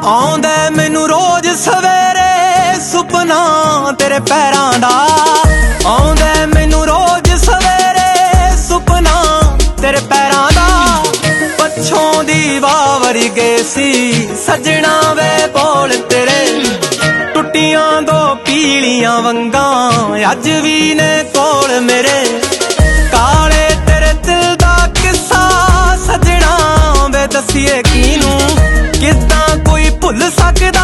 ਆਉਂਦਾ ਮੈਨੂੰ ਰੋਜ਼ ਸਵੇਰੇ ਸੁਪਨਾ ਤੇਰੇ ਪੈਰਾਂ ਦਾ। ਆਉਂਦਾ ਮੈਨੂੰ ਰੋਜ਼ ਸਵੇਰੇ ਸੁਪਨਾ ਤੇਰੇ ਪੈਰਾਂ ਦਾ। ਪੱਛੋਂ ਦੀ ਵਾਵਰੀ ਗਏ ਸੀ ਸੱਜਣਾ ਵੇ ਬੋਲ ਤੇਰੇ। ਟੁੱਟੀਆਂ ਦੋ ਪੀਲੀਆਂ ਵੰਗਾਂ ਅੱਜ ਵੀ ਨੇ ਕੋਲ ਮੇਰੇ। ਕਾਲੇ ਤੇਰੇ ਦਿਲ ਦਾ ਕਿੱਸਾ ਸੱਜਣਾ ਵੇ ਦੱਸੀਏ ਕਿਨੂੰ। ਕਿੱਦਾਂ ਕੋਈ ਭੁੱਲ ਸਕਦਾ